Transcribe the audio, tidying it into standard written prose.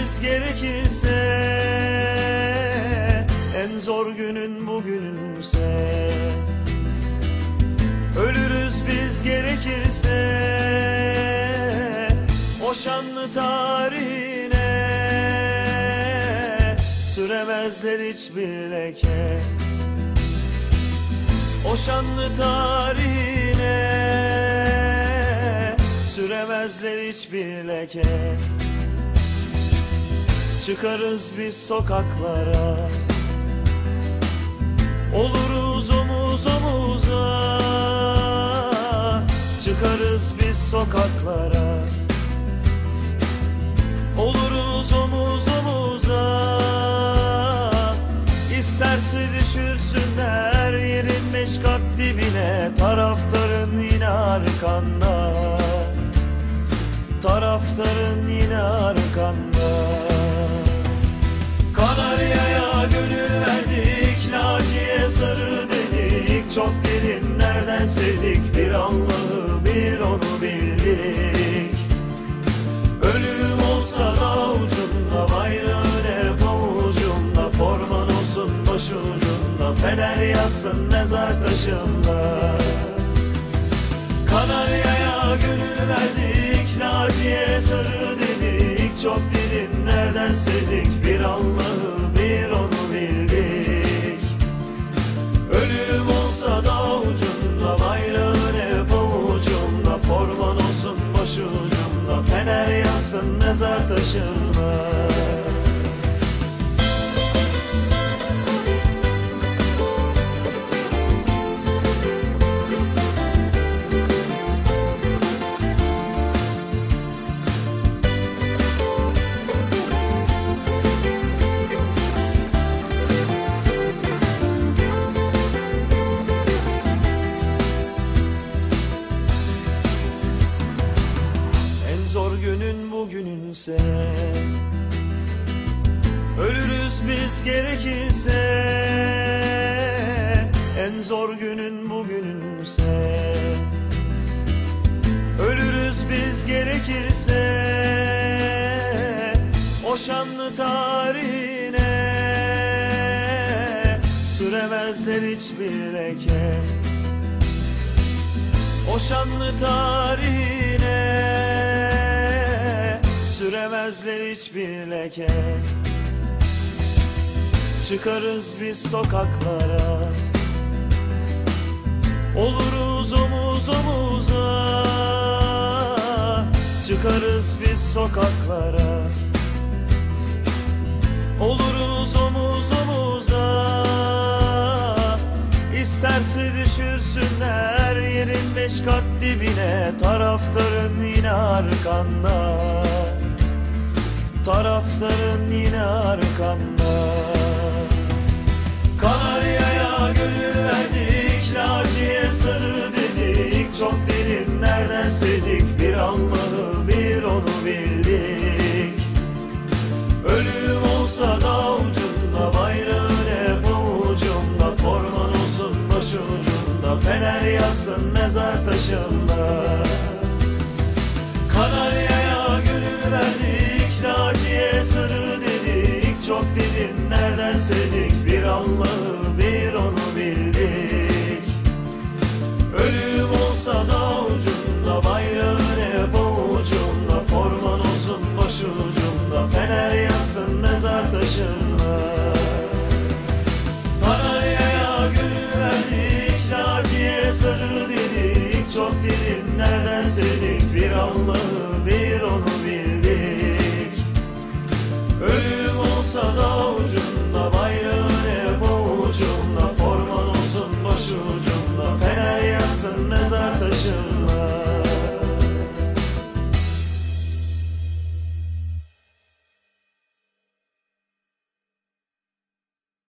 biz gerekirse, en zor günün bugününse. Ölürüz biz gerekirse, o şanlı tarihine süremezler hiçbir leke. O şanlı tarihine süremezler hiçbir leke. Çıkarız biz sokaklara, oluruz omuz omuza. Çıkarız biz sokaklara, oluruz omuz omuza. İsterse düşürsünler yerin 5 kat dibine, taraftarın yine arkanda, taraftarın yine arkanda. Kanarya'ya gönül verdik, Naciye sarı dedik. Çok derinlerden sevdik, bir Allah'ı bir onu bildik. Ölüm olsa da ucunda, bayrağın hep avucumda. Forman olsun başucunda, fener yazsın mezar taşında. Kanarya'ya gönül verdik, Naciye sarı dedik. Çok derinlerden sevdik, bir Allah'ı bir onu bildik. Ölüm olsa da ucunda, bayrağın hep avucumda. Forman olsun başucumda, fener yazsın mezar taşında. Zor günün bugününse, ölürüz biz gerekirse. En zor günün bugününse, ölürüz biz gerekirse. O şanlı tarihine süremezler hiçbir leke. O şanlı tarihine süremezler hiçbir leke. Çıkarız biz sokaklara, oluruz omuz omuza. Çıkarız biz sokaklara, oluruz omuz omuza. İsterse düşürsünler yerin 5 kat dibine, taraftarın yine arkanda, taraftarın yine arkanda. Kanarya'ya gönül verdik, Naciye sarı dedik. Çok derinlerden sevdik, bir Allah'ı bir onu bildik. Ölüm olsa da ucunda, bayrağın hep avucumda. Forman olsun başucumda, fener yazsın mezar taşında.